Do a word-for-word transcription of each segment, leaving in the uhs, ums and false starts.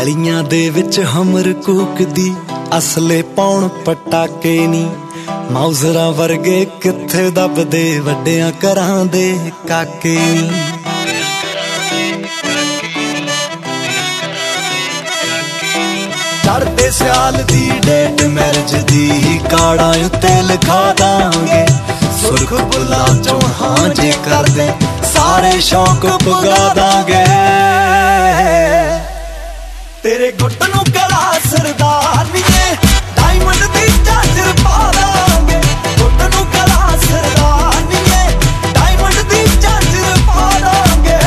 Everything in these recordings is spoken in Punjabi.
ਗਲੀਆਂ ਦੇ ਵਿੱਚ ਹਮਰ ਕੂਕਦੀ ਅਸਲੇ ਪਾਉਣ ਪਟਾਕੇ ਨੀ ਮਾਊਜ਼ਰਾਂ ਵਰਗੇ ਕਿੱਥੇ ਦੱਬਦੇ ਵੱਡਿਆਂ ਘਰਾਂ ਦੇ ਕਾਕੇ ਨੀ ਚੜ੍ਹਦੇ ਸਿਆਲ ਦੀ ਡੇਟ ਮੈਰਿਜ ਦੀ ਕਾਰਡਾਂ ਉੱਤੇ ਲਿਖਾ ਦਾਂਗੇ ਸੁਰਖ ਬੁੱਲਾਂ ਚੋਂ ਹਾਂ ਜੇ ਕਰਦੇ ਸਾਰੇ ਸ਼ੌਕ ਪੁਗਾ ਦਾਂਗੇ ਤੇਰੇ ਗੁੱਟ ਨੂੰ ਗਲਾ ਸਰਦਾਰਨੀਏ ਡਾਇਮੰਡ ਦੀ ਝਾਂਜਰ ਪਾ ਦਾਂਗੇ ਗੁੱਟ ਨੂੰ ਗਲਾ ਸਰਦਾਰਨੀਏ ਡਾਇਮੰਡ ਦੀ ਝਾਂਜਰ ਪਾ ਦਾਂਗੇ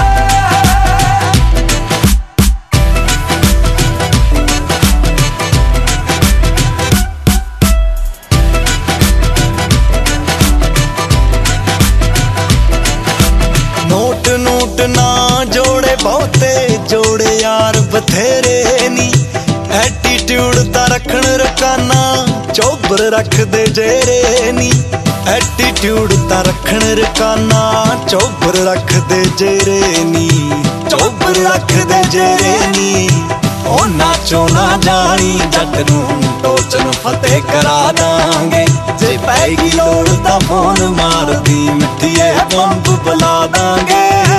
ਨੋਟ ਨੋਟ ਨਾ ਜੋੜੇ ਬਹੁਤੇ ਜੋੜੇ ਯਾਰ ਬਥੇਰੇ ਨੀ ਐਟੀਟਿਊਡ ਤਾਂ ਰੱਖਣ ਰਕਾਨਾ ਚੋਬਰ ਰੱਖਦੇ ਜੇਰੇ ਨੀ ਐਟੀਟਿਊਡ ਤਾਂ ਰੱਖਣ ਰਕਾਨਾ ਚੋਬਰ ਰੱਖਦੇ ਜੇਰੇ ਨੀ ਚੋਬਰ ਰੱਖਦੇ ਜੇਰੇ ਨੀ ਉਹ ਨਾਚੋ ਨਾ ਜਾਣੀ ਜੱਟ ਨੂੰ ਟੋਚਨ ਫਤਿਹ ਕਰਾ ਦਾਂਗੇ ਜੇ ਪੈਗੀ ਲੋੜ ਤਾਂ ਫੋਨ ਮਾਰਦੀ ਮਿੱਠੀਏ ਬੰਬ ਬੁਲਾ ਦਾਂਗੇ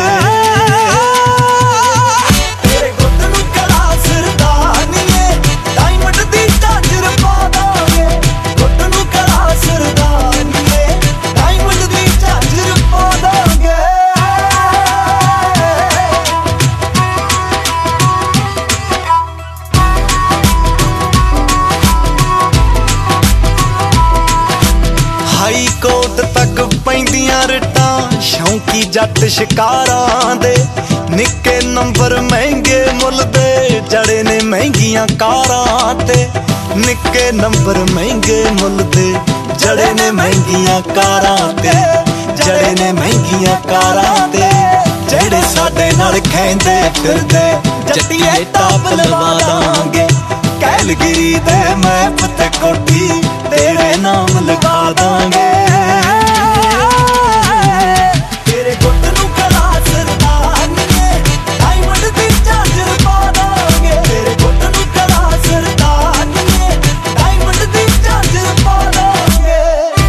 ਹਾਈ ਕੋਟ ਤੱਕ ਪੈਂਦੀਆਂ ਰਿਟਾਂ ਸ਼ੌਂਕੀ ਜੱਟ ਸ਼ਿਕਾਰਾਂ ਦੇ ਨਿੱਕੇ ਨੰਬਰ ਮਹਿੰਗੇ ਮੁੱਲ ਦੇ ਜੜੇ ਨੇ ਮਹਿੰਗੀਆਂ ਕਾਰਾਂ ਤੇ ਨਿੱਕੇ ਨੰਬਰ ਮਹਿੰਗੇ ਮੁੱਲ ਦੇ ਜੜੇ ਨੇ ਮਹਿੰਗੀਆਂ ਕਾਰਾਂ ਤੇ ਜੜੇ ਨੇ ਮਹਿੰਗੀਆਂ ਕਾਰਾਂ ਤੇ ਜਿਹੜੇ ਸਾਡੇ ਨਾਲ ਖੈਂਦੇ ਫਿਰਦੇ ਜੱਟੀਏ ਟਾਪ ਲਵਾ ਦਾਂਗੇ ਕੈਲਗਰੀ ਦੇ ਮੈਪ ਤੇ ਕੋਠੀ ਤੇਰੇ ਨਾਮ ਲਗਾ ਦਾਂਗੇ ਤੇਰੇ ਗੁੱਟ ਨੂੰ ਗਲਾ ਸਰਦਾਰਨੀਏ ਡਾਇਮੰਡ ਦੀ ਝਾਂਜਰ ਪਾ ਦਾਂਗੇ ਤੇਰੇ ਗੁੱਟ ਨੂੰ ਗਲਾ ਸਰਦਾਰਨੀਏ ਡਾਇਮੰਡ ਦੀ ਝਾਂਜਰ ਪਾ ਦਾਂਗੇ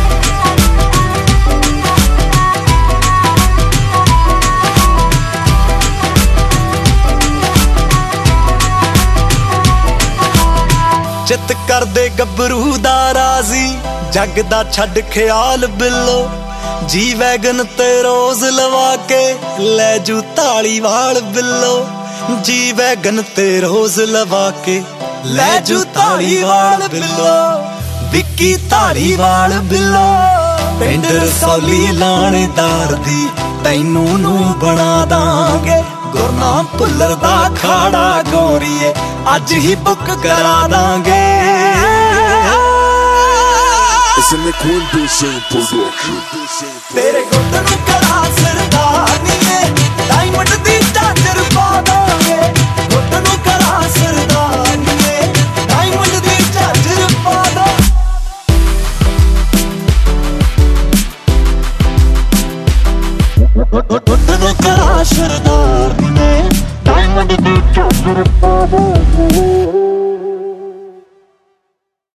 ਚਿੱਤ ਕਰਦੇ ਗੱਭਰੂ ਦਾ ਰਾਜ਼ੀ ਜੱਗ ਦਾ ਛੱਡ ਖਿਆਲ ਬਿੱਲੋ ਜੀ ਵੈਗਨ ਤੇ ਰੋਜ਼ ਲਵਾ ਕੇ ਲੈ ਜੂ ਧਾਲੀਵਾਲ ਬਿੱਲੋ ਜੀ ਵੈਗਨ ਤੇ ਰੋਜ਼ ਲਵਾ ਕੇ ਲੈ ਜੂ ਧਾਲੀਵਾਲ ਬਿੱਲੋ ਵਿੱਕੀ ਧਾਲੀਵਾਲ ਬਿੱਲੋ ਪਿੰਡ ਰਸੌਲੀ ਲਾਣੇਦਾਰ ਦੀ ਤੈਨੂੰ ਨੂੰ ਬਣਾ ਦਾਂਗੇ ਗੁਰਨਾਮ ਭੁੱਲਰ ਦਾ ਖਾੜਾ ਗੋਰੀਏ ਅੱਜ ਹੀ ਬੁੱਕ ਕਰਾ ਦਾਂਗੇ ਤੇਰੇ ਗੁੱਟ ਨੂੰ ਗਲਾ ਸਰਦਾਰਨੀਏ ਡਾਇਮੰਡ ਦੀ ਝਾਂਜਰ ਪਾ ਦਾਂਗੇ